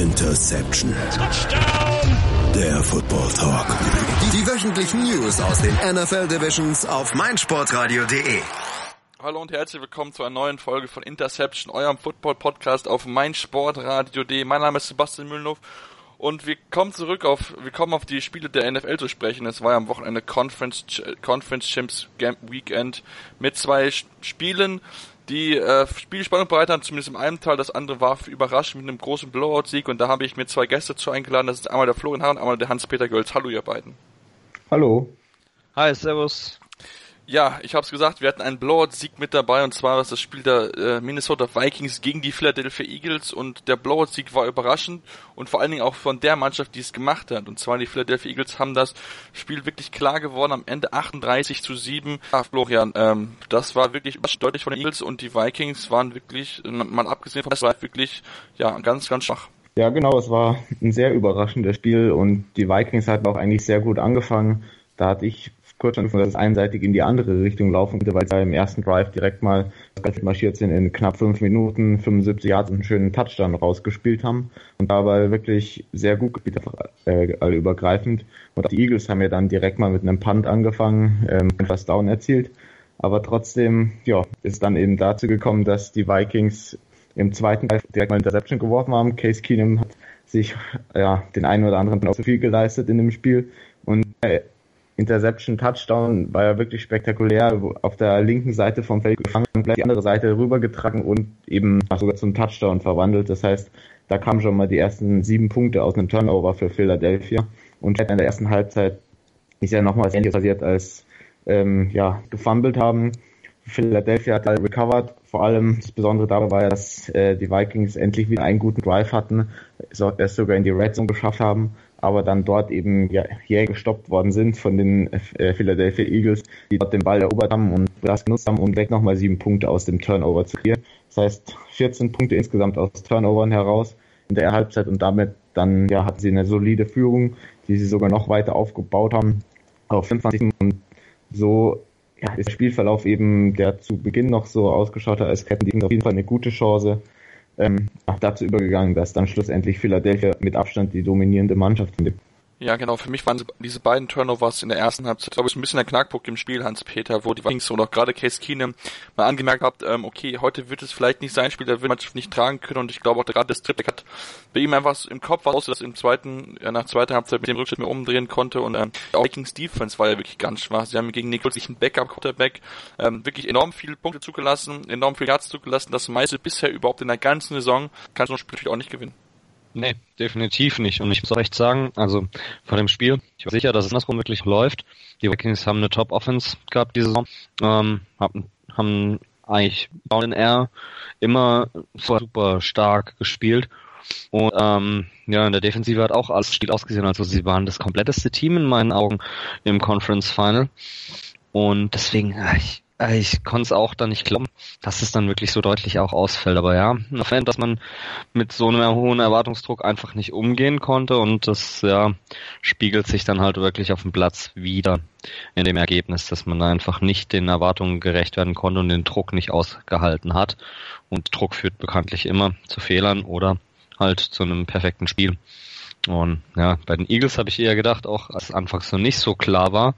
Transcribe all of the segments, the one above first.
Interception. Touchdown! Der Football Talk. Die wöchentlichen News aus den NFL Divisions auf meinsportradio.de. Hallo und herzlich willkommen zu einer neuen Folge von Interception, eurem Football-Podcast auf meinsportradio.de. Mein Name ist Sebastian Mühlenhoff und wir kommen auf die Spiele der NFL zu sprechen. Es war ja am Wochenende Conference Champs Weekend mit zwei Spielen, die Spielspannung bereitet haben, zumindest im einen Teil. Das andere war überrascht mit einem großen Blowout-Sieg und da habe ich mir zwei Gäste zu eingeladen. Das ist einmal der Florian Hahn und einmal der Hans-Peter Gölz. Hallo ihr beiden. Hallo. Hi, servus. Ja, ich habe es gesagt, wir hatten einen Blowout-Sieg mit dabei und zwar das Spiel der Minnesota Vikings gegen die Philadelphia Eagles und der Blowout-Sieg war überraschend und vor allen Dingen auch von der Mannschaft, die es gemacht hat. Und zwar die Philadelphia Eagles haben das Spiel wirklich klar gewonnen, am Ende 38-7. Ja, Florian, das war wirklich deutlich von den Eagles und die Vikings waren wirklich, mal abgesehen von das, war wirklich ganz, ganz schwach. Ja, genau, es war ein sehr überraschendes Spiel und die Vikings hatten auch eigentlich sehr gut angefangen. Da hatte ich kurz schon, dass es einseitig in die andere Richtung laufen könnte, weil sie im ersten Drive direkt mal marschiert sind, in knapp 5 Minuten, 75 Yards und einen schönen Touchdown rausgespielt haben und dabei wirklich sehr gut gespielt, alle übergreifend. Und auch die Eagles haben ja dann direkt mal mit einem Punt angefangen, First Down erzielt. Aber trotzdem, ist dann eben dazu gekommen, dass die Vikings im zweiten Drive direkt mal Interception geworfen haben. Case Keenum hat sich den einen oder anderen auch zu viel geleistet in dem Spiel und Interception, Touchdown war ja wirklich spektakulär, auf der linken Seite vom Feld gefangen und gleich die andere Seite rübergetragen und eben sogar zum Touchdown verwandelt. Das heißt, da kamen schon mal die ersten 7 Punkte aus einem Turnover für Philadelphia und in der ersten Halbzeit ist ja nochmal was Ähnliches passiert, als gefumbled haben. Philadelphia hat recovered, vor allem das Besondere dabei war ja, dass die Vikings endlich wieder einen guten Drive hatten, es sogar in die Red Zone geschafft haben, aber dann dort eben jäh gestoppt worden sind von den Philadelphia Eagles, die dort den Ball erobert haben und das genutzt haben, um direkt nochmal 7 Punkte aus dem Turnover zu kreieren. Das heißt, 14 Punkte insgesamt aus Turnovern heraus in der Halbzeit und damit dann hatten sie eine solide Führung, die sie sogar noch weiter aufgebaut haben auf 25 und so ist der Spielverlauf eben, der zu Beginn noch so ausgeschaut hat, als hätten die auf jeden Fall eine gute Chance, dazu übergegangen, dass dann schlussendlich Philadelphia mit Abstand die dominierende Mannschaft findet. Ja, genau. Für mich waren diese beiden Turnovers in der ersten Halbzeit, glaube ich, ein bisschen der Knackpunkt im Spiel, Hans-Peter, wo die Vikings und auch gerade Case Keenum mal angemerkt habt, okay, heute wird es vielleicht nicht sein Spiel, da wird man nicht tragen können und ich glaube auch gerade das Triple hat bei ihm einfach so im Kopf aus, dass nach zweiter Halbzeit mit dem Rückschritt mehr umdrehen konnte und auch Vikings Defense war ja wirklich ganz schwach. Sie haben gegen Nick Foles einen Backup-Quarterback wirklich enorm viele Punkte zugelassen, enorm viele Yards zugelassen, das meiste bisher überhaupt in der ganzen Saison, kann so ein Spiel natürlich auch nicht gewinnen. Nee, definitiv nicht. Und ich muss auch echt sagen, also vor dem Spiel, ich war sicher, dass es andersrum wirklich läuft. Die Vikings haben eine Top-Offense gehabt diese Saison, haben eigentlich Down in Air immer super stark gespielt. Und in der Defensive hat auch alles Spiel ausgesehen, also sie waren das kompletteste Team in meinen Augen im Conference Final. Und deswegen, ich konnte es auch dann nicht glauben, dass es dann wirklich so deutlich auch ausfällt. Aber dass man mit so einem hohen Erwartungsdruck einfach nicht umgehen konnte und das spiegelt sich dann halt wirklich auf dem Platz wieder in dem Ergebnis, dass man da einfach nicht den Erwartungen gerecht werden konnte und den Druck nicht ausgehalten hat. Und Druck führt bekanntlich immer zu Fehlern oder halt zu einem perfekten Spiel. Und bei den Eagles habe ich eher gedacht, auch als anfangs noch nicht so klar war,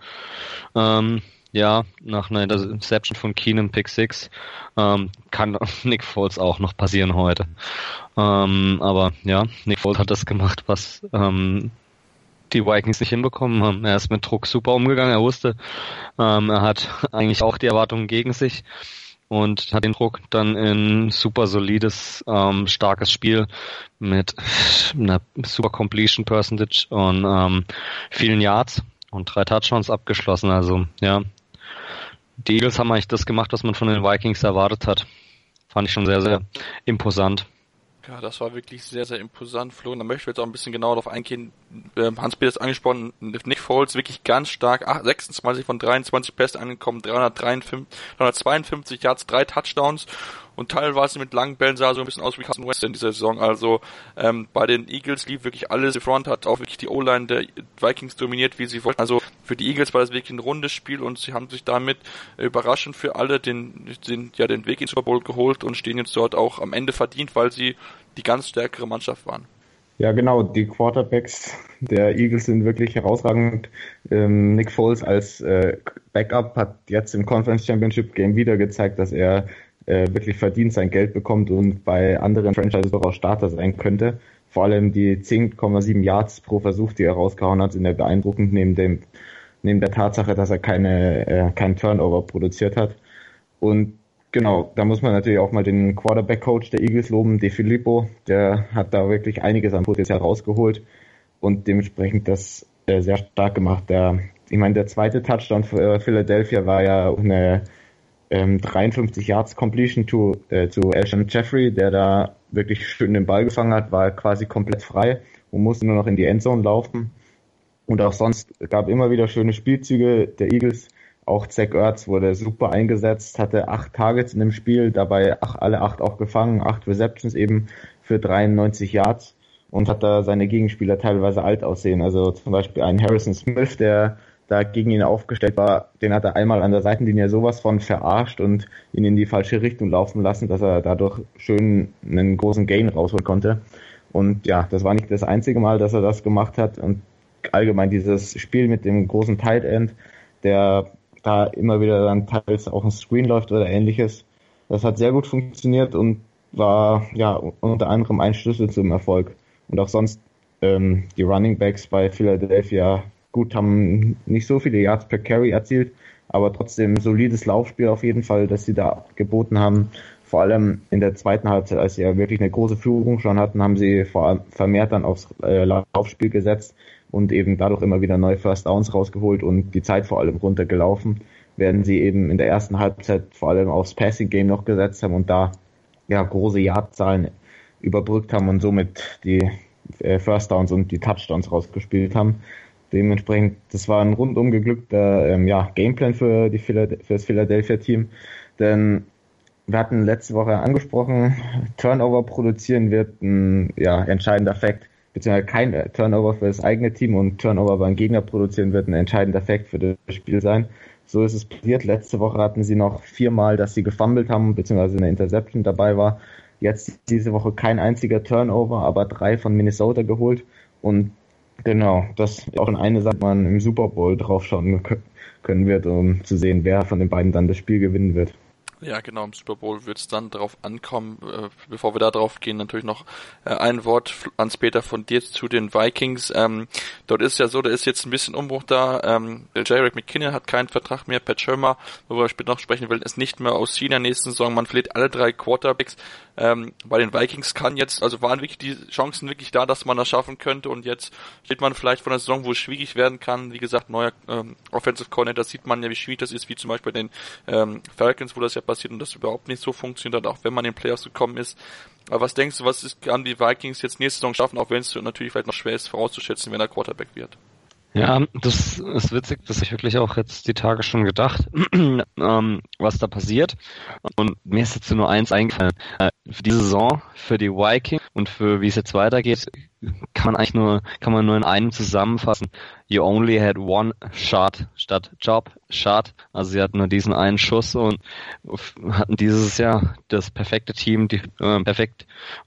nach einer Interception von Keenum Pick 6 kann Nick Foles auch noch passieren heute. Aber Nick Foles hat das gemacht, was die Vikings nicht hinbekommen haben. Er ist mit Druck super umgegangen. Er wusste, er hat eigentlich auch die Erwartungen gegen sich und hat den Druck dann in super solides, starkes Spiel mit einer super Completion Percentage und vielen Yards und 3 Touchdowns abgeschlossen. Also die Eagles haben eigentlich das gemacht, was man von den Vikings erwartet hat. Fand ich schon sehr, sehr imposant. Ja, das war wirklich sehr, sehr imposant, Flo. Und da möchten wir jetzt auch ein bisschen genauer darauf eingehen. Hans-Peter ist angesprochen, Nick Foles wirklich ganz stark, 26 von 23 Pässen angekommen, 352 Yards, 3 Touchdowns und teilweise mit langen Bällen sah so ein bisschen aus wie Carson Wentz in dieser Saison. Also bei den Eagles lief wirklich alles. Die Front hat auch wirklich die O-Line der Vikings dominiert, wie sie wollten. Also für die Eagles war das wirklich ein rundes Spiel und sie haben sich damit überraschend für alle den Weg in den Super Bowl geholt und stehen jetzt dort auch am Ende verdient, weil sie die ganz stärkere Mannschaft waren. Ja, genau, die Quarterbacks der Eagles sind wirklich herausragend. Nick Foles als Backup hat jetzt im Conference Championship Game wieder gezeigt, dass er wirklich verdient sein Geld bekommt und bei anderen Franchises auch Starter sein könnte. Vor allem die 10,7 Yards pro Versuch, die er rausgehauen hat, sind ja beeindruckend neben der Tatsache, dass er keinen Turnover produziert hat. Und genau, da muss man natürlich auch mal den Quarterback-Coach der Eagles loben, DeFilippo. Der hat da wirklich einiges an Potenzial rausgeholt und dementsprechend das sehr stark gemacht. Der zweite Touchdown für Philadelphia war ja eine 53 Yards Completion zu Alshon Jeffrey, der da wirklich schön den Ball gefangen hat, war quasi komplett frei und musste nur noch in die Endzone laufen. Und auch sonst gab immer wieder schöne Spielzüge der Eagles. Auch Zach Ertz wurde super eingesetzt, hatte 8 Targets in dem Spiel, dabei alle 8 auch gefangen, 8 Receptions eben für 93 Yards und hat da seine Gegenspieler teilweise alt aussehen. Also zum Beispiel einen Harrison Smith, der da gegen ihn aufgestellt war, den hat er einmal an der Seitenlinie sowas von verarscht und ihn in die falsche Richtung laufen lassen, dass er dadurch schön einen großen Gain rausholen konnte. Und ja, das war nicht das einzige Mal, dass er das gemacht hat. Und allgemein dieses Spiel mit dem großen Tight End, der da immer wieder dann teils auch ein Screen läuft oder ähnliches, das hat sehr gut funktioniert und war ja unter anderem ein Schlüssel zum Erfolg. Und auch sonst die Running Backs bei Philadelphia gut, haben nicht so viele Yards per Carry erzielt, aber trotzdem solides Laufspiel auf jeden Fall, das sie da geboten haben. Vor allem in der zweiten Halbzeit, als sie ja wirklich eine große Führung schon hatten, haben sie vermehrt dann aufs Laufspiel gesetzt und eben dadurch immer wieder neue First Downs rausgeholt und die Zeit vor allem runtergelaufen, während sie eben in der ersten Halbzeit vor allem aufs Passing Game noch gesetzt haben und da ja große Yardzahlen überbrückt haben und somit die First Downs und die Touchdowns rausgespielt haben. Dementsprechend, das war ein rundum geglückter Gameplan für das Philadelphia-Team, denn wir hatten letzte Woche angesprochen, Turnover produzieren wird ein entscheidender Fakt, beziehungsweise kein Turnover für das eigene Team und Turnover beim Gegner produzieren wird ein entscheidender Fakt für das Spiel sein. So ist es passiert. Letzte Woche hatten sie noch 4 Mal, dass sie gefummelt haben, beziehungsweise eine Interception dabei war. Jetzt diese Woche kein einziger Turnover, aber 3 von Minnesota geholt und genau, das ist auch eine Sache, man im Super Bowl draufschauen können wird, um zu sehen, wer von den beiden dann das Spiel gewinnen wird. Ja, genau, im Super Bowl wird es dann drauf ankommen. Bevor wir da drauf gehen, natürlich noch ein Wort ans Peter von dir zu den Vikings. Dort ist ja so, da ist jetzt ein bisschen Umbruch da. Jerick McKinnon hat keinen Vertrag mehr. Pat Shurmur, worüber wir später noch sprechen will, ist nicht mehr aus China nächsten Saison. Man verliert alle 3 Quarterbacks. Bei den Vikings waren wirklich die Chancen wirklich da, dass man das schaffen könnte. Und jetzt steht man vielleicht vor einer Saison, wo es schwierig werden kann. Wie gesagt, neuer Offensive Coordinator, sieht man ja, wie schwierig das ist, wie zum Beispiel bei den Falcons, wo das ja passiert und das überhaupt nicht so funktioniert hat, auch wenn man in den Playoffs gekommen ist. Aber was denkst du, kann die Vikings jetzt nächste Saison schaffen, auch wenn es natürlich vielleicht noch schwer ist vorauszuschätzen, wenn er Quarterback wird? Ja, das ist witzig, das habe ich wirklich auch jetzt die Tage schon gedacht, was da passiert. Und mir ist jetzt nur eins eingefallen. Für die Saison, für die Vikings und für wie es jetzt weitergeht, kann man nur in einem zusammenfassen. You only had one shot statt Job shot. Also sie hatten nur diesen einen Schuss und hatten dieses Jahr das perfekte Team, die perfekte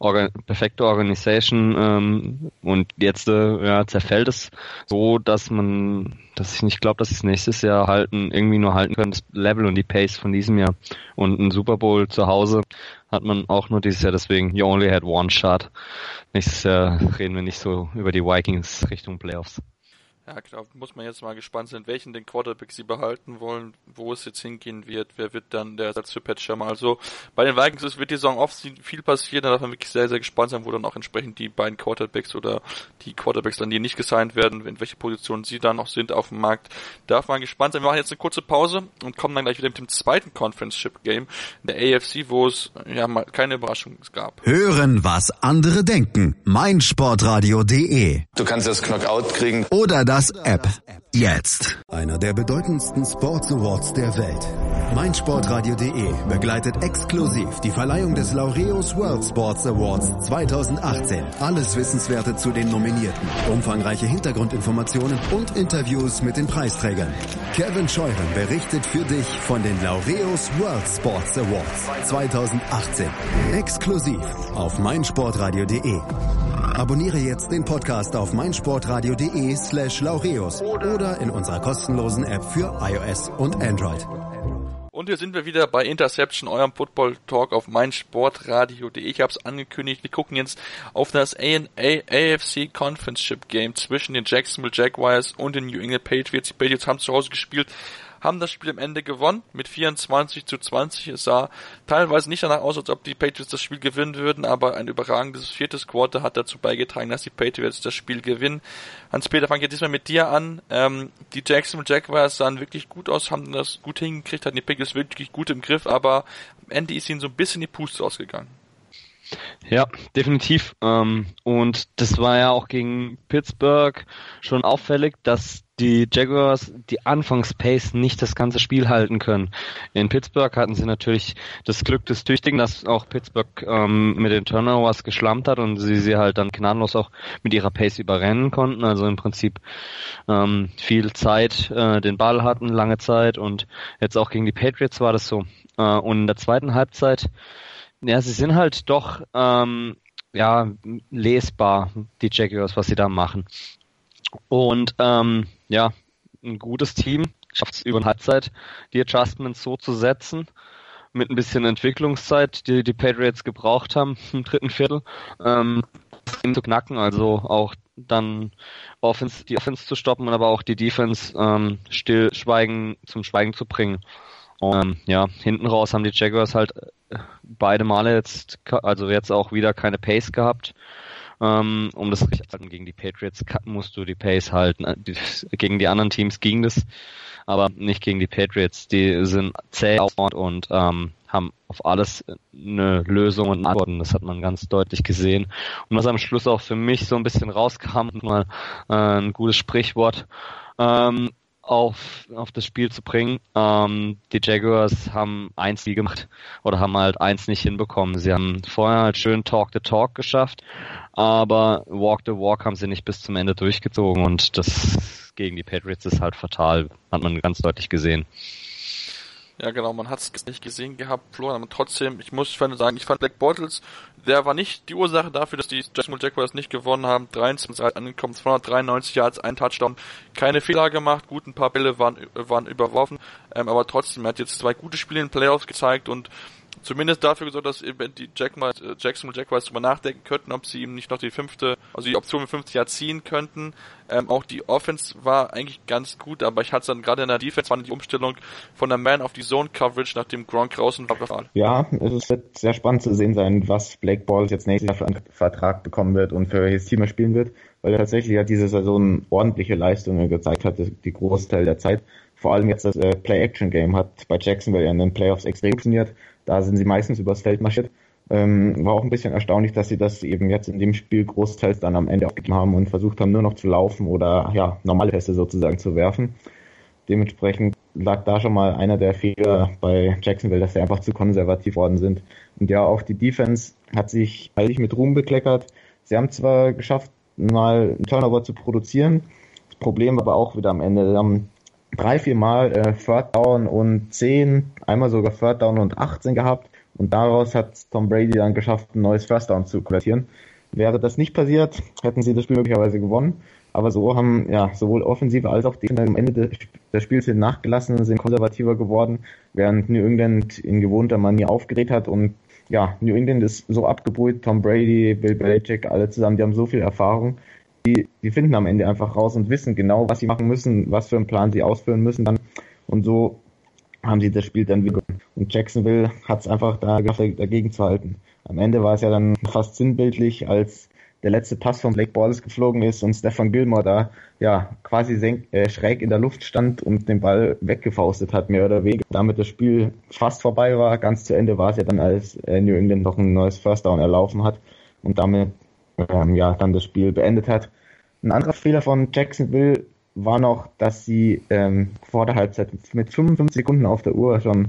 Organisation und jetzt zerfällt es so, dass ich nicht glaube, dass sie es nächstes Jahr irgendwie nur halten können, das Level und die Pace von diesem Jahr. Und ein Super Bowl zu Hause hat man auch nur dieses Jahr, deswegen you only had one shot. Nächstes Jahr reden wir nicht so über die Vikings Richtung Playoffs. Ja, klar, muss man jetzt mal gespannt sein, welchen den Quarterback sie behalten wollen, wo es jetzt hingehen wird, wer wird dann der Ersatz für Pat Shurmur. Also bei den Vikings wird die Saison oft viel passieren, da darf man wirklich sehr, sehr gespannt sein, wo dann auch entsprechend die beiden Quarterbacks oder die Quarterbacks dann, die nicht gesigned werden, in welche Positionen sie dann noch sind auf dem Markt, darf man gespannt sein. Wir machen jetzt eine kurze Pause und kommen dann gleich wieder mit dem zweiten Conference-Ship-Game in der AFC, wo es mal keine Überraschung gab. Hören, was andere denken. meinsportradio.de. Du kannst das Knockout kriegen. Oder das App. Jetzt. Einer der bedeutendsten Sports Awards der Welt. meinsportradio.de begleitet exklusiv die Verleihung des Laureus World Sports Awards 2018. Alles Wissenswerte zu den Nominierten, umfangreiche Hintergrundinformationen und Interviews mit den Preisträgern. Kevin Scheuren berichtet für dich von den Laureus World Sports Awards 2018. Exklusiv auf meinsportradio.de. Abonniere jetzt den Podcast auf meinsportradio.de/Laureus oder in unserer kostenlosen App für iOS und Android. Und hier sind wir wieder bei Interception, eurem Football-Talk auf meinsportradio.de. Ich habe es angekündigt, wir gucken jetzt auf das AFC Conference Game zwischen den Jacksonville Jaguars und den New England Patriots. Die Patriots haben zu Hause gespielt, haben das Spiel am Ende gewonnen mit 24-20. Es sah teilweise nicht danach aus, als ob die Patriots das Spiel gewinnen würden, aber ein überragendes viertes Quarter hat dazu beigetragen, dass die Patriots das Spiel gewinnen. Hans-Peter, fange ich jetzt diesmal mit dir an. Die Jacksonville Jaguars sahen wirklich gut aus, haben das gut hingekriegt, hatten die Patriots wirklich gut im Griff, aber am Ende ist ihnen so ein bisschen die Puste ausgegangen. Ja, definitiv. Und das war ja auch gegen Pittsburgh schon auffällig, dass die Jaguars die Anfangspace nicht das ganze Spiel halten können. In Pittsburgh hatten sie natürlich das Glück des Tüchtigen, dass auch Pittsburgh mit den Turnovers geschlampt hat und sie halt dann gnadenlos auch mit ihrer Pace überrennen konnten. Also im Prinzip viel Zeit, den Ball hatten, lange Zeit, und jetzt auch gegen die Patriots war das so. Und in der zweiten Halbzeit, ja, sie sind halt doch lesbar, die Jaguars, was sie da machen. Und ein gutes Team schafft es über eine Halbzeit, die Adjustments so zu setzen, mit ein bisschen Entwicklungszeit, die Patriots gebraucht haben im dritten Viertel, zu knacken, also auch dann die Offense zu stoppen und aber auch die Defense zum Schweigen zu bringen. Und hinten raus haben die Jaguars halt beide Male jetzt auch wieder keine Pace gehabt. Um das richtig zu halten gegen die Patriots musst du die Pace halten. Gegen die anderen Teams ging das, aber nicht gegen die Patriots. Die sind zäh und haben auf alles eine Lösung und Antworten. Das hat man ganz deutlich gesehen. Und was am Schluss auch für mich so ein bisschen rauskam, mal ein gutes Sprichwort auf das Spiel zu bringen. Die Jaguars haben 1 gemacht oder haben halt 1 nicht hinbekommen. Sie haben vorher halt schön Talk the Talk geschafft, aber Walk the Walk haben sie nicht bis zum Ende durchgezogen, und das gegen die Patriots ist halt fatal, hat man ganz deutlich gesehen. Ja, genau, man hat es nicht gesehen gehabt, Florian, aber trotzdem, ich fand Black Bortles, der war nicht die Ursache dafür, dass die Jacksonville Jaguars nicht gewonnen haben. 23 angekommen, 293 Yards, ein Touchdown, keine Fehler gemacht, gut, ein paar Bälle waren überworfen, aber trotzdem, er hat jetzt 2 gute Spiele in den Playoffs gezeigt und zumindest dafür gesorgt, dass eben die Jacksonville Jaguars drüber nachdenken könnten, ob sie ihm nicht noch die Option 50 Jahre ziehen könnten. Auch die Offense war eigentlich ganz gut, aber ich hatte dann gerade in der Defense war die Umstellung von der Man auf die Zone Coverage, nachdem Gronk draußen war. Ja, es wird sehr spannend zu sehen sein, was Blake Bortles jetzt nächstes Jahr für einen Vertrag bekommen wird und für welches Team er spielen wird, weil er tatsächlich ja diese Saison ordentliche Leistungen gezeigt hat, die Großteil der Zeit. Vor allem jetzt das Play-Action-Game hat bei Jacksonville in den Playoffs extrem funktioniert. Da sind sie meistens übers Feld marschiert. War auch ein bisschen erstaunlich, dass sie das eben jetzt in dem Spiel großteils dann am Ende aufgegeben haben und versucht haben, nur noch zu laufen oder normale Pässe sozusagen zu werfen. Dementsprechend lag da schon mal einer der Fehler bei Jacksonville, dass sie einfach zu konservativ worden sind. Und ja, auch die Defense hat sich eigentlich mit Ruhm bekleckert. Sie haben zwar geschafft, mal einen Turnover zu produzieren. Das Problem aber auch wieder am Ende. Sie haben 3-4 Mal Third Down und 10, einmal sogar Third Down und 18 gehabt, und daraus hat Tom Brady dann geschafft, ein neues First Down zu konvertieren. Wäre das nicht passiert, hätten sie das Spiel möglicherweise gewonnen, aber so haben sowohl Offensive als auch Defense am Ende des Spiels nachgelassen, sind konservativer geworden, während New England in gewohnter Manier aufgedreht hat. Und New England ist so abgebrüht, Tom Brady, Bill Belichick, alle zusammen, die haben so viel Erfahrung. Die finden am Ende einfach raus und wissen genau, was sie machen müssen, was für einen Plan sie ausführen müssen dann. Und so haben sie das Spiel dann wieder gewonnen. Und Jacksonville hat es einfach da geschafft, dagegen zu halten. Am Ende war es ja dann fast sinnbildlich, als der letzte Pass von Blake Bortles geflogen ist und Stephon Gilmore da quasi schräg in der Luft stand und den Ball weggefaustet hat, mehr oder weniger. Damit das Spiel fast vorbei war. Ganz zu Ende war es ja dann, als New England noch ein neues First Down erlaufen hat und damit dann das Spiel beendet hat. Ein anderer Fehler von Jacksonville war noch, dass sie vor der Halbzeit mit 55 Sekunden auf der Uhr schon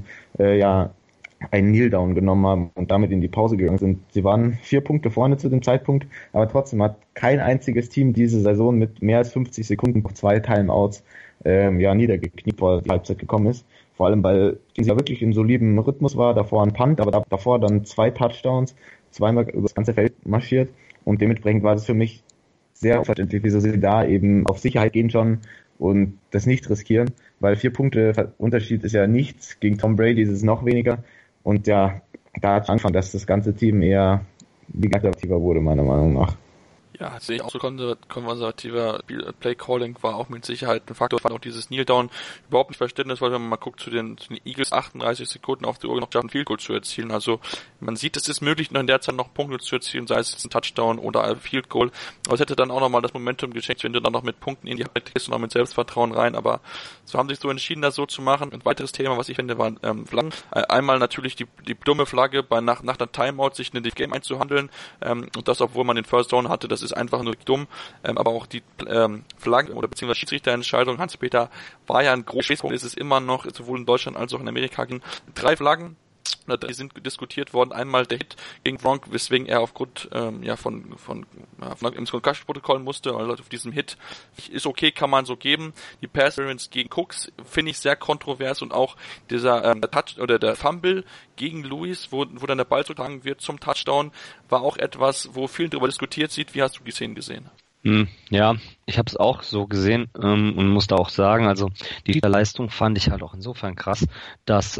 einen Kneel-Down genommen haben und damit in die Pause gegangen sind. Sie waren 4 Punkte vorne zu dem Zeitpunkt, aber trotzdem hat kein einziges Team diese Saison mit mehr als 50 Sekunden 2 Timeouts niedergekniet, vor die Halbzeit gekommen ist. Vor allem, weil dieser wirklich in solidem Rhythmus war, davor ein Punt, aber davor dann 2 Touchdowns, zweimal über das ganze Feld marschiert. Und dementsprechend war das für mich sehr unverständlich, wieso sie da eben auf Sicherheit gehen schon und das nicht riskieren, weil 4 Punkte Unterschied ist ja nichts. Gegen Tom Brady ist es noch weniger. Und ja, da hat es angefangen, dass das ganze Team eher konservativer wurde, meiner Meinung nach. Ja, sehe ich auch so. Konservativer Play-Calling war auch mit Sicherheit ein Faktor. Fand auch dieses Kneel-Down überhaupt nicht Verständnis, weil wenn man mal guckt zu den Eagles, 38 Sekunden auf die Uhr noch schaffen, Field Goal zu erzielen. Also man sieht, es ist möglich, noch in der Zeit noch Punkte zu erzielen, sei es jetzt ein Touchdown oder ein Field Goal. Aber es hätte dann auch nochmal das Momentum geschenkt, wenn du dann noch mit Punkten in die Halbzeit gehst und noch mit Selbstvertrauen rein. Aber so haben sich so entschieden, das so zu machen. Ein weiteres Thema, was ich finde, waren Flaggen. Einmal natürlich die dumme Flagge, nach einer Timeout sich in das Game einzuhandeln. Und das, obwohl man den First Down hatte, das ist einfach nur dumm, aber auch die Flagge oder beziehungsweise Schiedsrichterentscheidung, Hans-Peter, war ja ein großes Punkt, ist es immer noch, sowohl in Deutschland als auch in Amerika, 3 Flaggen, die sind diskutiert worden. Einmal der Hit gegen Gronk, weswegen er aufgrund ins Concussion-Protokoll musste, also auf diesem Hit ist okay, kann man so geben. Die Pass-Interference gegen Cooks finde ich sehr kontrovers und auch dieser Touch oder der Fumble gegen Lewis, wo dann der Ball zugetragen wird zum Touchdown, war auch etwas, wo viel darüber diskutiert wird. Wie hast du die Szenen gesehen? Ja, ich habe es auch so gesehen und muss da auch sagen, also die Leistung fand ich halt auch insofern krass, dass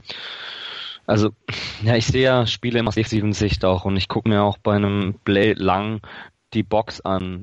ich sehe ja Spiele immer aus defensiven Sicht auch und ich gucke mir auch bei einem Play lang die Pocket an,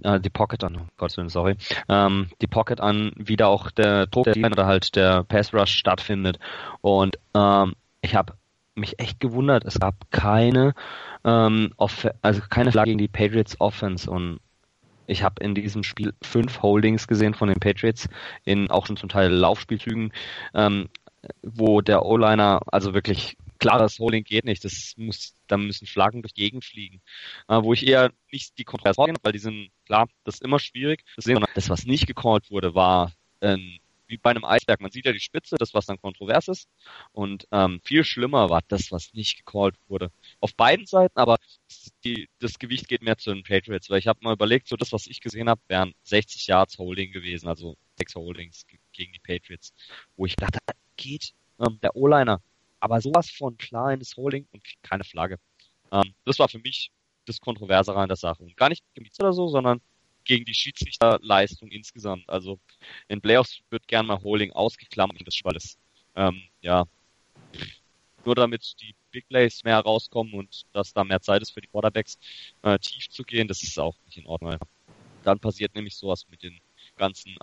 die Pocket an, wie da auch der Druck der Line oder halt der Pass Rush stattfindet. Und ich habe mich echt gewundert, es gab keine Flagge gegen die Patriots Offense und ich habe in diesem Spiel 5 Holdings gesehen von den Patriots, in auch schon zum Teil Laufspielzügen, wo der O-Liner, also wirklich klares Holding geht nicht, da müssen Flaggen durch die Gegend fliegen. Wo ich eher nicht die Kontroverse habe, weil die sind, klar, das ist immer schwierig. Das, was nicht gecallt wurde, war wie bei einem Eisberg. Man sieht ja die Spitze, das, was dann kontrovers ist. Und viel schlimmer war das, was nicht gecallt wurde. Auf beiden Seiten, aber das Gewicht geht mehr zu den Patriots, weil ich habe mal überlegt, so das, was ich gesehen habe, wären 60 Yards Holding gewesen, also 6 Holdings gegen die Patriots, wo ich dachte, geht der O-Liner, aber sowas von kleines Holding und keine Flagge. Das war für mich das Kontroversere an der Sache. Und gar nicht gegen die oder so, sondern gegen die Schiedsrichterleistung insgesamt. Also in Playoffs wird gern mal Holding ausgeklammert und das Schwall ist. Nur damit die Big Plays mehr rauskommen und dass da mehr Zeit ist für die Quarterbacks tief zu gehen, das ist auch nicht in Ordnung. Dann passiert nämlich sowas mit den ganzen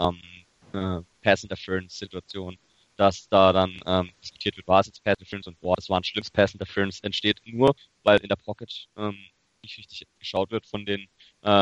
Pass-Interference-Situationen, dass da dann diskutiert wird, war es jetzt Pass-Interference und das war ein schlimmes Pass-Interference, entsteht nur, weil in der Pocket nicht richtig geschaut wird von den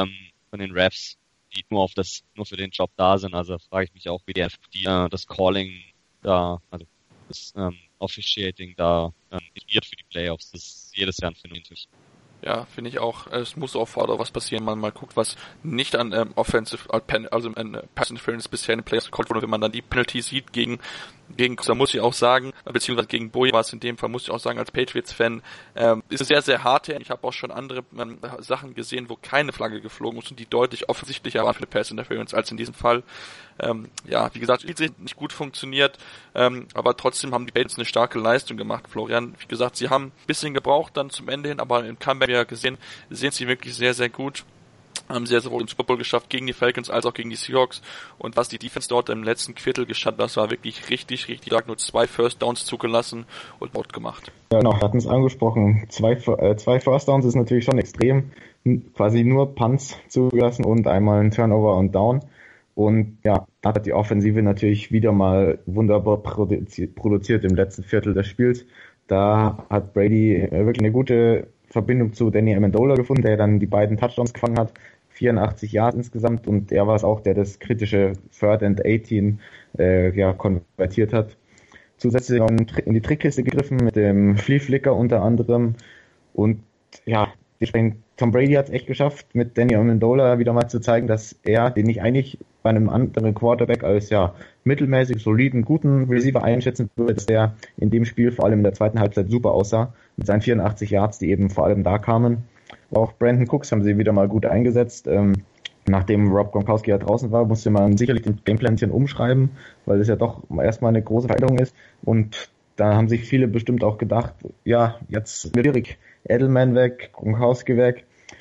Refs, die nur für den Job da sind. Also frage ich mich auch, wie das Calling da, also das Officiating da integriert für die Playoffs. Das ist jedes Jahr ein Phänomen. Ja, finde ich auch. Es muss auch vorher was passieren. Man mal guckt, was nicht an Offensive, also an Pass Interference bisher in den Playoffs gekommen wurde. Wenn man dann die Penalty sieht gegen, da muss ich auch sagen, beziehungsweise gegen Bowie war es in dem Fall, muss ich auch sagen, als Patriots-Fan, ist es sehr, sehr hart. Ich habe auch schon andere Sachen gesehen, wo keine Flagge geflogen ist und die deutlich offensichtlicher waren für eine Pass Interference als in diesem Fall. Wie gesagt, die sind nicht gut funktioniert, aber trotzdem haben die Patriots eine starke Leistung gemacht. Florian, wie gesagt, sie haben ein bisschen gebraucht dann zum Ende hin, aber im Comeback gesehen, sehen sie wirklich sehr, sehr gut. Haben sehr, sehr wohl im Super Bowl geschafft gegen die Falcons als auch gegen die Seahawks. Und was die Defense dort im letzten Viertel geschafft hat, das war wirklich richtig, richtig stark. Nur 2 First Downs zugelassen und Out gemacht. Ja, genau, wir hatten es angesprochen. 2 First Downs ist natürlich schon extrem. Quasi nur Punts zugelassen und einmal ein Turnover und Down. Und ja, da hat die Offensive natürlich wieder mal wunderbar produziert im letzten Viertel des Spiels. Da hat Brady wirklich eine gute Verbindung zu Danny Amendola gefunden, der dann die beiden Touchdowns gefangen hat. 84 Yards insgesamt und er war es auch, der das kritische Third and 18 konvertiert hat. Zusätzlich noch in die Trickkiste gegriffen mit dem Flea Flicker unter anderem und ja, Tom Brady hat es echt geschafft, mit Danny Amendola wieder mal zu zeigen, dass er, den ich eigentlich bei einem anderen Quarterback als mittelmäßig, soliden, guten Receiver einschätzen würde, dass der in dem Spiel vor allem in der zweiten Halbzeit super aussah, mit seinen 84 Yards, die eben vor allem da kamen. Auch Brandon Cooks haben sie wieder mal gut eingesetzt. Nachdem Rob Gronkowski ja draußen war, musste man sicherlich den Gameplanchen umschreiben, weil es ja doch erstmal eine große Veränderung ist. Und da haben sich viele bestimmt auch gedacht, ja, jetzt wird schwierig. Edelman weg, Gronkowski weg.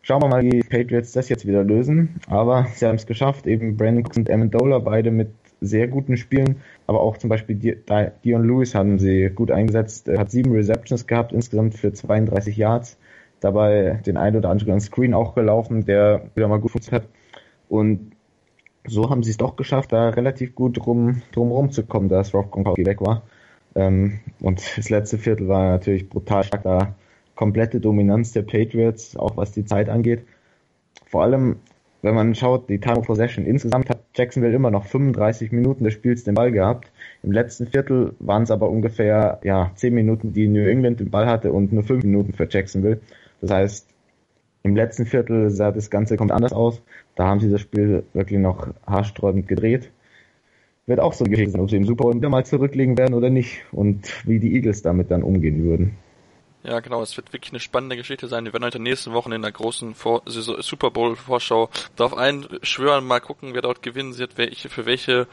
Schauen wir mal, wie die Patriots das jetzt wieder lösen. Aber sie haben es geschafft, eben Brandon Cooks und Amendola, beide mit sehr guten Spielen. Aber auch zum Beispiel Dion Lewis haben sie gut eingesetzt. Er hat 7 Receptions gehabt, insgesamt für 32 Yards. Dabei den ein oder anderen Screen auch gelaufen, der wieder mal gut funktioniert hat. Und so haben sie es doch geschafft, da relativ gut drumherum zu kommen, dass Rob Gronkowski weg war. Und das letzte Viertel war natürlich brutal stark, da komplette Dominanz der Patriots, auch was die Zeit angeht. Vor allem, wenn man schaut, die Time of Possession, insgesamt hat Jacksonville immer noch 35 Minuten des Spiels den Ball gehabt. Im letzten Viertel waren es aber ungefähr 10 Minuten, die New England den Ball hatte und nur 5 Minuten für Jacksonville. Das heißt, im letzten Viertel sah das Ganze kommt anders aus. Da haben sie das Spiel wirklich noch haarsträubend gedreht. Wird auch so gewesen sein, ob sie im Super Bowl wieder mal zurücklegen werden oder nicht und wie die Eagles damit dann umgehen würden. Ja, genau, es wird wirklich eine spannende Geschichte sein. Wir werden heute nächsten Wochen in der großen Super Bowl Vorschau darauf einschwören, mal gucken, wer dort gewinnen wird, welches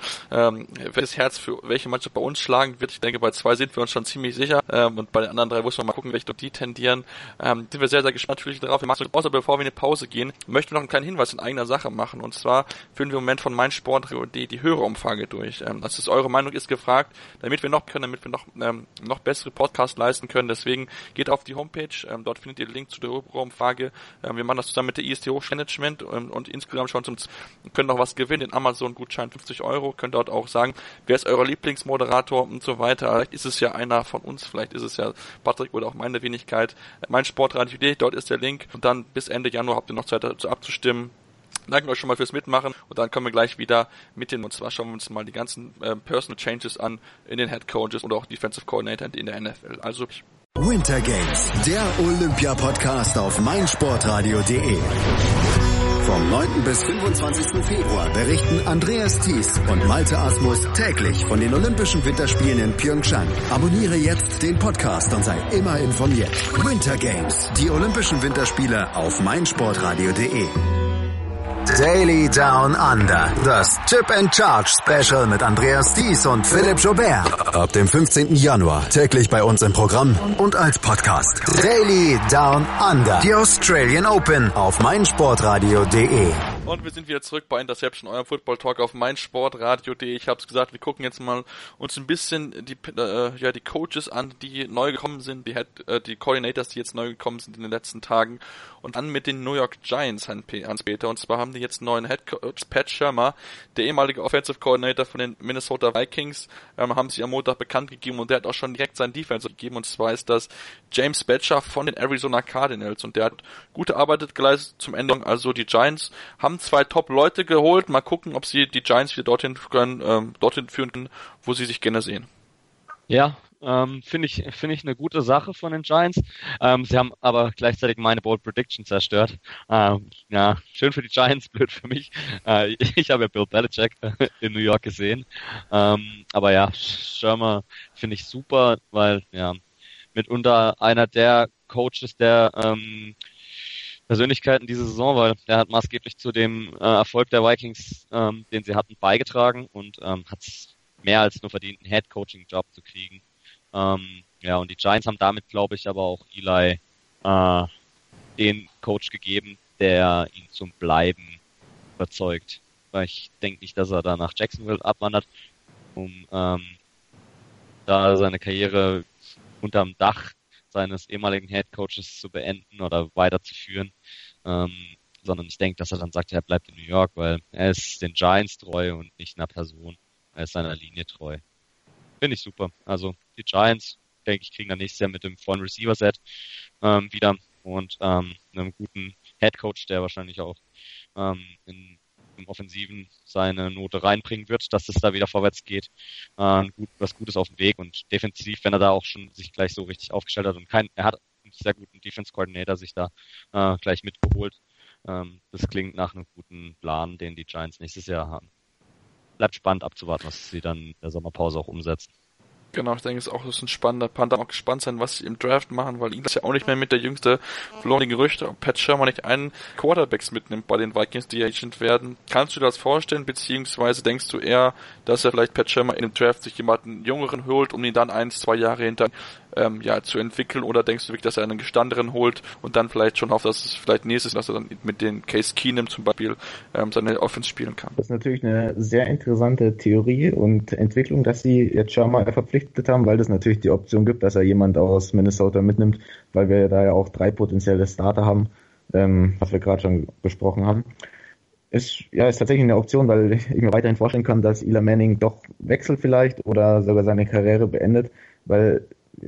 Herz für welche Mannschaft bei uns schlagen wird. Ich denke, bei 2 sind wir uns schon ziemlich sicher, und bei den anderen 3 muss man mal gucken, welche die tendieren. Sind wir sehr, sehr gespannt natürlich darauf. Wir machen außer bevor wir in die Pause gehen, möchten wir noch einen kleinen Hinweis in eigener Sache machen, und zwar führen wir im Moment von meinsportradio.de die Hörerumfrage durch. Das ist eure Meinung ist gefragt, damit wir noch bessere Podcasts leisten können. Deswegen geht auf die Homepage, dort findet ihr den Link zu der Hörerumfrage. Wir machen das zusammen mit der IST Hochmanagement und insgesamt schon können noch was gewinnen, den Amazon-Gutschein 50 €, könnt dort auch sagen, wer ist euer Lieblingsmoderator und so weiter. Vielleicht ist es ja einer von uns, vielleicht ist es ja Patrick oder auch meine Wenigkeit. Meinsportradio.de, dort ist der Link, und dann bis Ende Januar habt ihr noch Zeit dazu abzustimmen. Danke euch schon mal fürs Mitmachen, und dann kommen wir gleich wieder und zwar schauen wir uns mal die ganzen Personal Changes an in den Head Coaches und auch Defensive Coordinator in der NFL. Also Winter Games, der Olympia-Podcast auf meinsportradio.de. Vom 9. bis 25. Februar berichten Andreas Thies und Malte Asmus täglich von den Olympischen Winterspielen in Pyeongchang. Abonniere jetzt den Podcast und sei immer informiert. Winter Games, die Olympischen Winterspiele auf meinsportradio.de. Daily Down Under, das Chip and Charge Special mit Andreas Thies und Philipp Joubert. Ab dem 15. Januar täglich bei uns im Programm und als Podcast. Daily Down Under, die Australian Open auf meinsportradio.de. Und wir sind wieder zurück bei Interception, eurem Football Talk auf meinsportradio.de. Ich hab's gesagt, wir gucken jetzt mal uns ein bisschen die Coaches an, die neu gekommen sind, die Coordinators, die jetzt neu gekommen sind in den letzten Tagen, und dann mit den New York Giants, Hans-Peter. Und zwar haben die jetzt einen neuen Head Coach, Pat Shurmur, der ehemalige Offensive Coordinator von den Minnesota Vikings, haben sie am Montag bekannt gegeben, und der hat auch schon direkt seinen Defense gegeben, und zwar ist das James Bettcher von den Arizona Cardinals, und der hat gute Arbeit geleistet zum Ende. Also die Giants haben 2 Top-Leute geholt. Mal gucken, ob sie die Giants wieder dorthin führen können, wo sie sich gerne sehen. Ja, finde ich eine gute Sache von den Giants. Sie haben aber gleichzeitig meine Bold Prediction zerstört. Ja, schön für die Giants, blöd für mich. Ich habe ja Bill Belichick in New York gesehen. Aber ja, Shurmur finde ich super, weil ja mitunter einer der Coaches der Persönlichkeiten diese Saison, weil er hat maßgeblich zu dem Erfolg der Vikings, den sie hatten, beigetragen, und hat es mehr als nur verdient, einen Head-Coaching-Job zu kriegen. Ja, und die Giants haben damit, glaube ich, aber auch Eli den Coach gegeben, der ihn zum Bleiben überzeugt. Weil ich denke nicht, dass er da nach Jacksonville abwandert, um da seine Karriere unterm Dach seines ehemaligen Headcoaches zu beenden oder weiterzuführen, sondern ich denke, dass er dann sagt, er bleibt in New York, weil er ist den Giants treu und nicht einer Person. Er ist seiner Linie treu. Finde ich super. Also die Giants, denke ich, kriegen dann nächstes Jahr mit dem vollen Receiver-Set wieder und einem guten Headcoach, der wahrscheinlich auch im Offensiven seine Note reinbringen wird, dass es da wieder vorwärts geht. Was Gutes auf dem Weg, und defensiv, wenn er da auch schon sich gleich so richtig aufgestellt hat, und er hat einen sehr guten Defense-Coordinator sich da gleich mitgeholt. Das klingt nach einem guten Plan, den die Giants nächstes Jahr haben. Bleibt spannend abzuwarten, was sie dann in der Sommerpause auch umsetzen. Genau, ich denke, es ist auch ein spannender Panther, auch gespannt sein, was sie im Draft machen, weil ihn ist ja auch nicht mehr mit der jüngste verlorene Gerüchte, ob Pat Shurmur nicht einen Quarterbacks mitnimmt bei den Vikings, die Agent werden. Kannst du dir das vorstellen, beziehungsweise denkst du eher, dass er vielleicht Pat Shurmur in dem Draft sich jemanden Jüngeren holt, um ihn dann 1-2 Jahre hinter zu entwickeln, oder denkst du wirklich, dass er einen gestandenen holt und dann vielleicht schon hofft, dass es vielleicht nächstes, dass er dann mit den Case Keenum zum Beispiel seine Offense spielen kann? Das ist natürlich eine sehr interessante Theorie und Entwicklung, dass sie jetzt schon mal verpflichtet haben, weil das natürlich die Option gibt, dass er jemand aus Minnesota mitnimmt, weil wir da ja auch 3 potenzielle Starter haben, was wir gerade schon besprochen haben. Ist tatsächlich eine Option, weil ich mir weiterhin vorstellen kann, dass Eli Manning doch wechselt vielleicht oder sogar seine Karriere beendet, weil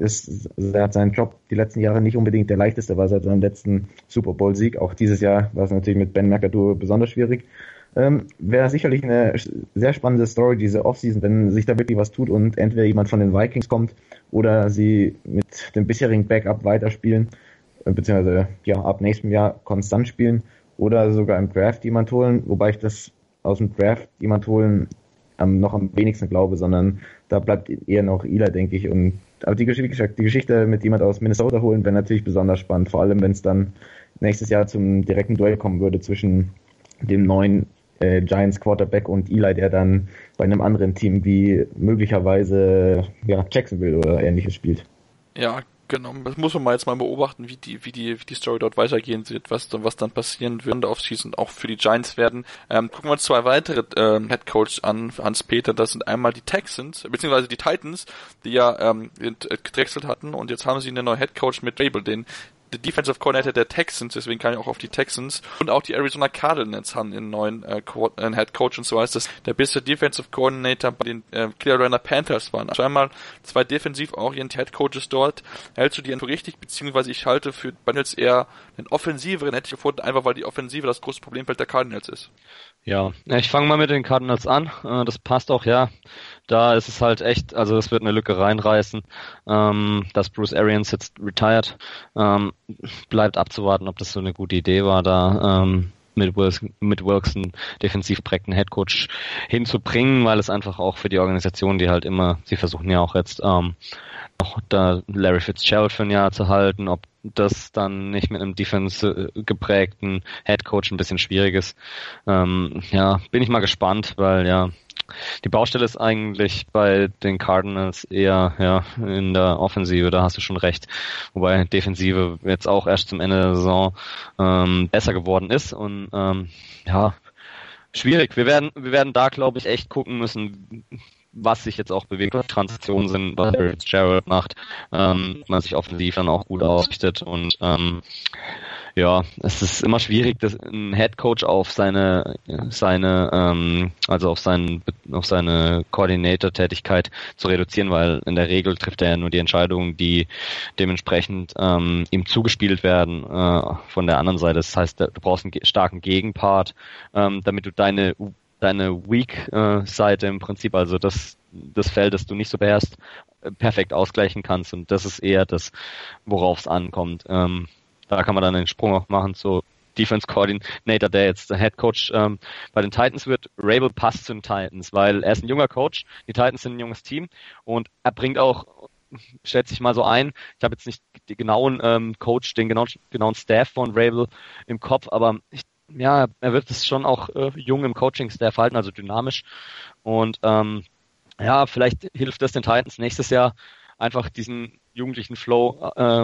er hat seinen Job die letzten Jahre nicht unbedingt der leichteste, war seit seinem letzten Super Bowl Sieg. Auch dieses Jahr war es natürlich mit Ben McAdoo besonders schwierig. Wäre sicherlich eine sehr spannende Story, diese Offseason, wenn sich da wirklich was tut und entweder jemand von den Vikings kommt oder sie mit dem bisherigen Backup weiterspielen, beziehungsweise ab nächstem Jahr konstant spielen oder sogar im Draft jemand holen, wobei ich das aus dem Draft jemand holen noch am wenigsten glaube, sondern da bleibt eher noch Eli, denke ich. Aber die Geschichte mit jemand aus Minnesota holen wäre natürlich besonders spannend, vor allem wenn es dann nächstes Jahr zum direkten Duell kommen würde zwischen dem neuen Giants Quarterback und Eli, der dann bei einem anderen Team wie möglicherweise Jacksonville oder ähnliches spielt. Ja, genau. Das muss man jetzt mal beobachten, wie die Story dort weitergehen wird, was dann passieren wird in der Offseason auch für die Giants werden. Gucken wir uns 2 weitere Head Coach an, Hans-Peter. Das sind einmal die Texans, beziehungsweise die Titans, die ja gewechselt hatten, und jetzt haben sie einen neuen Head Coach mit Rabel, den Defensive Coordinator der Texans, deswegen kann ich auch auf die Texans, und auch die Arizona Cardinals haben einen neuen Head Coach, und zwar ist das der bisher Defensive Coordinator bei den Carolina Panthers waren. Also einmal 2 defensiv orientierte Head Coaches dort. Hältst du die für richtig, beziehungsweise ich halte für Cardinals eher einen offensiveren, hätte ich gefunden, einfach weil die Offensive das große Problemfeld der Cardinals ist. Ja, ich fange mal mit den Cardinals an. Das passt auch, ja. Da ist es halt echt, also es wird eine Lücke reinreißen, dass Bruce Arians jetzt retired. Bleibt abzuwarten, ob das so eine gute Idee war, da mit Wilson defensiv prägten Headcoach hinzubringen, weil es einfach auch für die Organisation, die halt immer, sie versuchen ja auch jetzt noch da Larry Fitzgerald für ein Jahr zu halten, ob das dann nicht mit einem Defense geprägten Headcoach ein bisschen schwierig ist. Bin ich mal gespannt, weil die Baustelle ist eigentlich bei den Cardinals eher in der Offensive, da hast du schon recht. Wobei Defensive jetzt auch erst zum Ende der Saison besser geworden ist und schwierig. Wir werden da, glaube ich, echt gucken müssen, was sich jetzt auch bewegt, was Transitionen sind, was Fitzgerald macht, man sich offensiv dann auch gut ausrichtet und es ist immer schwierig, das ein Headcoach auf seine Coordinator-Tätigkeit zu reduzieren, weil in der Regel trifft er ja nur die Entscheidungen, die dementsprechend ihm zugespielt werden von der anderen Seite. Das heißt, du brauchst einen starken Gegenpart, damit du deine Weak-Seite im Prinzip, also das Feld, das du nicht so beherrschst, perfekt ausgleichen kannst, und das ist eher das, worauf es ankommt. Da kann man dann den Sprung auch machen zu Defense Coordinator, der jetzt der Head Coach bei den Titans wird. Rabel passt zu den Titans, weil er ist ein junger Coach, die Titans sind ein junges Team und er bringt auch, schätze ich mal so ein, ich habe jetzt nicht den genauen Coach, den genauen Staff von Rabel im Kopf, aber er wird es schon auch jung im Coaching-Staff halten, also dynamisch, und vielleicht hilft das den Titans nächstes Jahr einfach diesen jungen Flow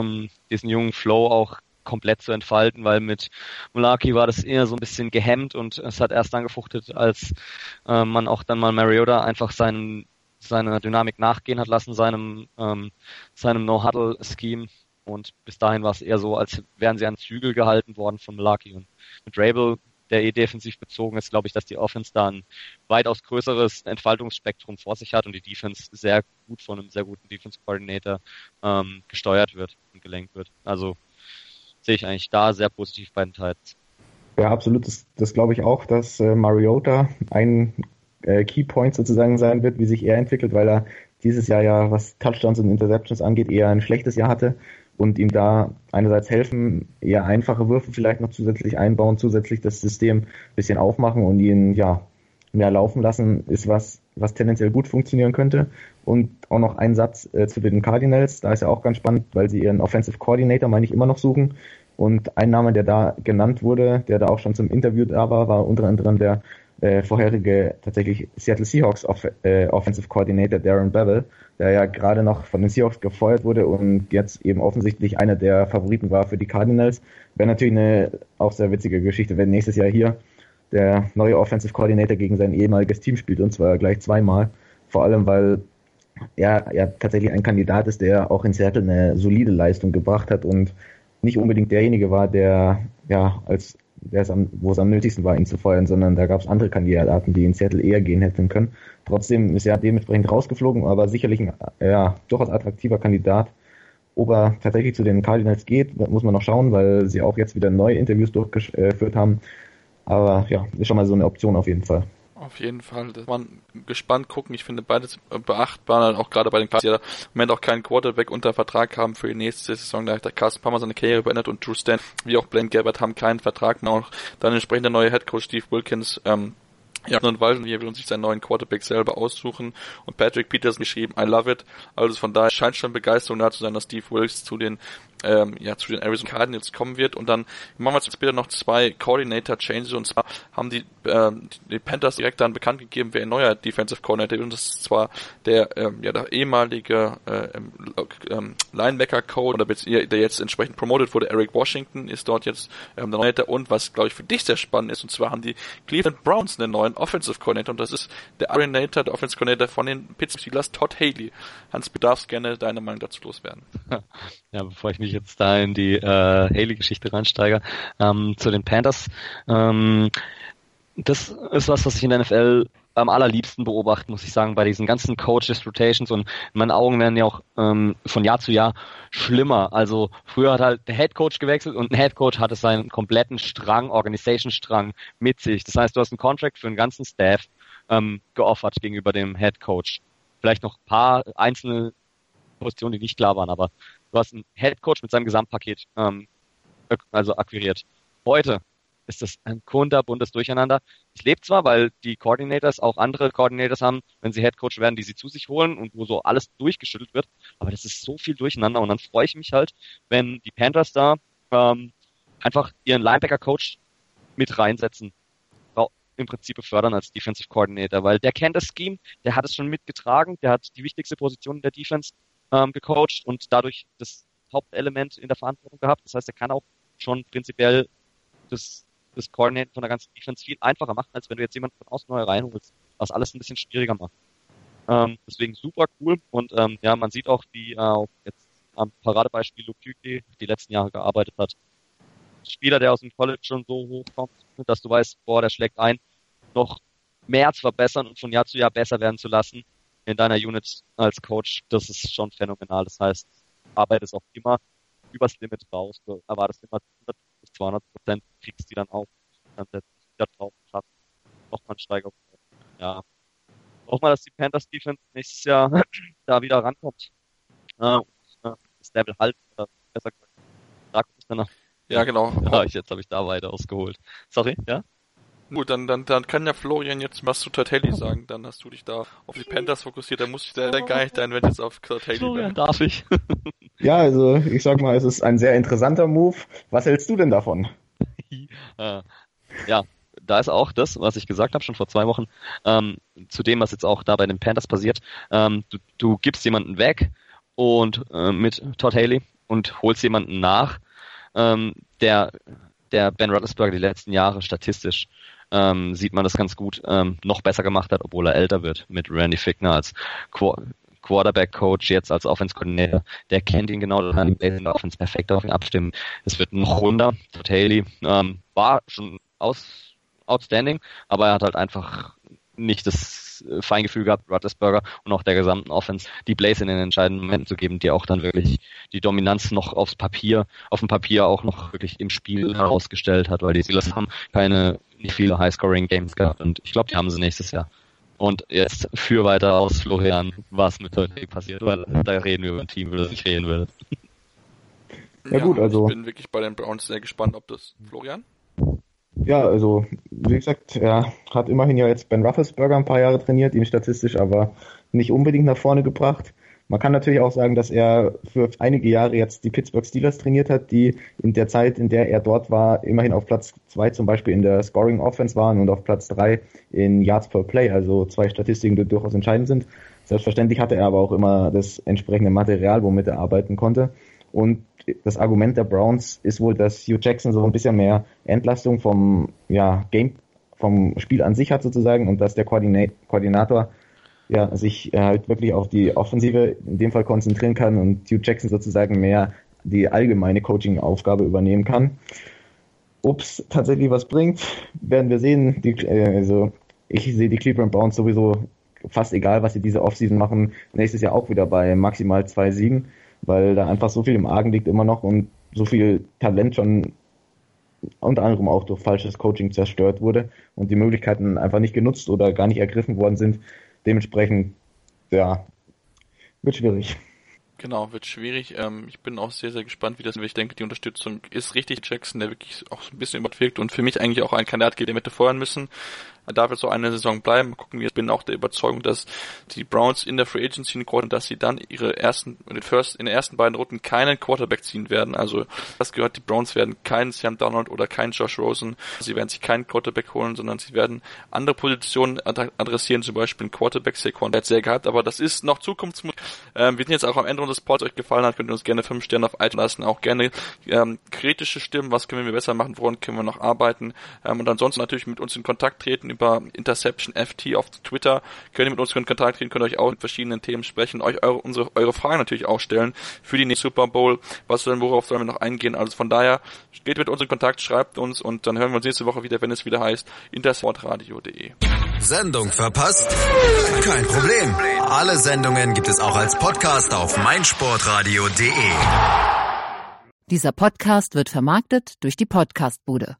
auch komplett zu entfalten, weil mit Mularkey war das eher so ein bisschen gehemmt und es hat erst angefruchtet, als man auch dann mal Mariota einfach seiner Dynamik nachgehen hat lassen, seinem No-Huddle-Scheme, und bis dahin war es eher so, als wären sie an Zügel gehalten worden von Mularkey, und mit Rabel, der defensiv bezogen ist, glaube ich, dass die Offense da ein weitaus größeres Entfaltungsspektrum vor sich hat und die Defense sehr gut von einem sehr guten Defense-Coordinator gesteuert wird und gelenkt wird. Also sehe ich eigentlich da sehr positiv bei den Titans. Ja, absolut. Das glaube ich auch, dass Mariota ein Keypoint sozusagen sein wird, wie sich er entwickelt, weil er dieses Jahr was Touchdowns und Interceptions angeht, eher ein schlechtes Jahr hatte und ihm da einerseits helfen, eher einfache Würfe vielleicht noch zusätzlich einbauen, zusätzlich das System ein bisschen aufmachen und ihn mehr laufen lassen, ist was tendenziell gut funktionieren könnte. Und auch noch ein Satz zu den Cardinals, da ist ja auch ganz spannend, weil sie ihren Offensive Coordinator, meine ich, immer noch suchen. Und ein Name, der da genannt wurde, der da auch schon zum Interview da war unter anderem der vorherige tatsächlich Seattle Seahawks Offensive Coordinator Darren Bevel, der ja gerade noch von den Seahawks gefeuert wurde und jetzt eben offensichtlich einer der Favoriten war für die Cardinals. Wäre natürlich eine auch sehr witzige Geschichte, wenn nächstes Jahr hier der neue Offensive Coordinator gegen sein ehemaliges Team spielt, und zwar gleich zweimal. Vor allem, weil er ja tatsächlich ein Kandidat ist, der auch in Seattle eine solide Leistung gebracht hat und nicht unbedingt derjenige war, der ja wo es am nötigsten war, ihn zu feuern, sondern da gab es andere Kandidaten, die in Seattle eher gehen hätten können. Trotzdem ist er dementsprechend rausgeflogen, aber sicherlich ein durchaus attraktiver Kandidat. Ob er tatsächlich zu den Cardinals geht, muss man noch schauen, weil sie auch jetzt wieder neue Interviews durchgeführt haben. Aber ja, ist schon mal so eine Option auf jeden Fall. Auf jeden Fall, da man gespannt gucken. Ich finde beides beachtbar, auch gerade bei den Cardinals, die ja im Moment auch keinen Quarterback unter Vertrag haben für die nächste Saison. Da hat der Carson Palmer seine Karriere beendet und Drew Stanton, wie auch Blaine Gabbert, haben keinen Vertrag mehr. Auch dann entsprechend der neue Headcoach Steve Wilkins, und Walden, wie er will sich seinen neuen Quarterback selber aussuchen. Und Patrick Peterson geschrieben, I love it. Also von daher scheint schon Begeisterung da zu sein, dass Steve Wilkes zu den Arizona Cardinals kommen wird. Und dann machen wir später noch 2 Coordinator-Changes. Und zwar haben die Panthers direkt dann bekannt gegeben, wer ein neuer Defensive Coordinator ist. Und das ist zwar der ehemalige Linebacker-Coach, der jetzt entsprechend promoted wurde, Eric Washington, ist dort jetzt der neue. Und was, glaube ich, für dich sehr spannend ist, und zwar haben die Cleveland Browns einen neuen Offensive Coordinator. Und das ist der Coordinator, der Offensive Coordinator von den Pittsburgh Steelers, Todd Haley. Hans, du darfst gerne deine Meinung dazu loswerden. Ja, bevor ich mich jetzt da in die Haley-Geschichte reinsteige, zu den Panthers. Das ist was ich in der NFL am allerliebsten beobachte, muss ich sagen, bei diesen ganzen Coaches, Rotations, und in meinen Augen werden ja auch von Jahr zu Jahr schlimmer. Also früher hat halt der Head Coach gewechselt und ein Head Coach hatte seinen kompletten Strang, Organisation-Strang mit sich. Das heißt, du hast einen Contract für den ganzen Staff geoffert gegenüber dem Head Coach. Vielleicht noch ein paar einzelne Positionen, die nicht klar waren, aber du hast einen Head Coach mit seinem Gesamtpaket akquiriert. Heute ist das ein kunterbuntes Durcheinander. Ich lebe zwar, weil die Coordinators auch andere Coordinators haben, wenn sie Head Coach werden, die sie zu sich holen und wo so alles durchgeschüttelt wird, aber das ist so viel Durcheinander, und dann freue ich mich halt, wenn die Panthers da einfach ihren Linebacker-Coach mit reinsetzen, im Prinzip befördern als Defensive Coordinator, weil der kennt das Scheme, der hat es schon mitgetragen, der hat die wichtigste Position in der Defense gecoacht und dadurch das Hauptelement in der Verantwortung gehabt. Das heißt, er kann auch schon prinzipiell das Coordinaten von der ganzen Defense viel einfacher machen, als wenn du jetzt jemanden von außen neu reinholst, was alles ein bisschen schwieriger macht. Deswegen super cool, und man sieht auch, wie jetzt am Paradebeispiel Luke Kuechly die letzten Jahre gearbeitet hat. Ein Spieler, der aus dem College schon so hoch kommt, dass du weißt, der schlägt ein, noch mehr zu verbessern und von Jahr zu Jahr besser werden zu lassen in deiner Unit als Coach, das ist schon phänomenal. Das heißt, Arbeit ist auch immer übers Limit raus. Du erwartest immer 100-200%, kriegst die dann auf, dann setzt du wieder drauf, schaffst nochmal eine Steigerung. Ja. Auch mal, dass die Panthers Defense nächstes Jahr da wieder rankommt. Das Level halt, oder besser gesagt, da kommt es dann noch. Ja, genau. Jetzt habe ich da weiter ausgeholt. Sorry, ja? Gut, dann kann ja Florian jetzt was zu Todd Haley sagen. Dann hast du dich da auf die Panthers fokussiert. Dann muss ich da gar nicht dein Wenn jetzt auf Todd Haley Florian, darf ich? Ja, also ich sag mal, es ist ein sehr interessanter Move. Was hältst du denn davon? Ja, da ist auch das, was ich gesagt habe, schon vor 2 Wochen, zu dem, was jetzt auch da bei den Panthers passiert. Du gibst jemanden weg und mit Todd Haley und holst jemanden nach, der Ben Roethlisberger die letzten Jahre statistisch sieht man das ganz gut noch besser gemacht hat, obwohl er älter wird, mit Randy Fichtner als Quarterback-Coach, jetzt als Offense-Coordinator. Der kennt ihn genau, der kann die in der Offense perfekt auf ihn abstimmen. Es wird noch runder. Todd Haley war schon outstanding, aber er hat halt einfach nicht das Feingefühl gehabt, Roethlisberger und auch der gesamten Offense die Plays in den entscheidenden Momenten zu geben, die auch dann wirklich die Dominanz noch auf dem Papier auch noch wirklich im Spiel herausgestellt hat, weil die Steelers haben nicht viele High-Scoring-Games gehabt, und ich glaube, die haben sie nächstes Jahr. Und jetzt führ weiter aus, Florian, was mit heute passiert, weil da reden wir über ein Team, über das ich reden würde. Ja gut, also ich bin wirklich bei den Browns sehr gespannt, ob das Florian? Ja, also wie gesagt, er hat immerhin ja jetzt Ben Roethlisberger ein paar Jahre trainiert, ihn statistisch aber nicht unbedingt nach vorne gebracht. Man kann natürlich auch sagen, dass er für einige Jahre jetzt die Pittsburgh Steelers trainiert hat, die in der Zeit, in der er dort war, immerhin auf Platz 2 zum Beispiel in der Scoring Offense waren und auf Platz 3 in Yards per Play, also 2 Statistiken, die durchaus entscheidend sind. Selbstverständlich hatte er aber auch immer das entsprechende Material, womit er arbeiten konnte. Und das Argument der Browns ist wohl, dass Hugh Jackson so ein bisschen mehr Entlastung vom Spiel an sich hat sozusagen und dass der Koordinator sich halt wirklich auf die Offensive in dem Fall konzentrieren kann und Hugh Jackson sozusagen mehr die allgemeine Coaching-Aufgabe übernehmen kann. Ob es tatsächlich was bringt, werden wir sehen. Ich sehe die Cleveland Browns sowieso fast egal, was sie diese Offseason machen, nächstes Jahr auch wieder bei maximal 2 Siegen, weil da einfach so viel im Argen liegt immer noch und so viel Talent schon unter anderem auch durch falsches Coaching zerstört wurde und die Möglichkeiten einfach nicht genutzt oder gar nicht ergriffen worden sind. Dementsprechend, wird schwierig. Genau, wird schwierig. Ich bin auch sehr, sehr gespannt, wie das wird. Ich denke, die Unterstützung ist richtig. Jackson, der wirklich auch so ein bisschen überwirkt und für mich eigentlich auch ein Kandidat gilt, der hätte feuern müssen. Er darf jetzt so eine Saison bleiben. Mal gucken, ich bin auch der Überzeugung, dass die Browns in der Free Agency und dass sie dann in den ersten beiden Runden keinen Quarterback ziehen werden. Also das gehört, die Browns werden keinen Sam Darnold oder keinen Josh Rosen. Sie werden sich keinen Quarterback holen, sondern sie werden andere Positionen adressieren, zum Beispiel einen Quarterback. Saquon hat sehr gehabt, aber das ist noch Zukunftsmusik. Wir sind jetzt auch am Ende des Pods. Euch gefallen hat, könnt ihr uns gerne 5 Sterne auf iTunes lassen. Auch gerne kritische Stimmen. Was können wir besser machen? Woran können wir noch arbeiten? Und ansonsten natürlich mit uns in Kontakt treten über Interception FT auf Twitter. Könnt ihr mit uns in Kontakt treten, könnt euch auch mit verschiedenen Themen sprechen, euch eure Fragen natürlich auch stellen für die nächste Super Bowl. Worauf sollen wir noch eingehen? Also von daher, geht mit uns in Kontakt, schreibt uns und dann hören wir uns nächste Woche wieder, wenn es wieder heißt, intersportradio.de. Sendung verpasst? Kein Problem. Alle Sendungen gibt es auch als Podcast auf meinsportradio.de. Dieser Podcast wird vermarktet durch die Podcastbude.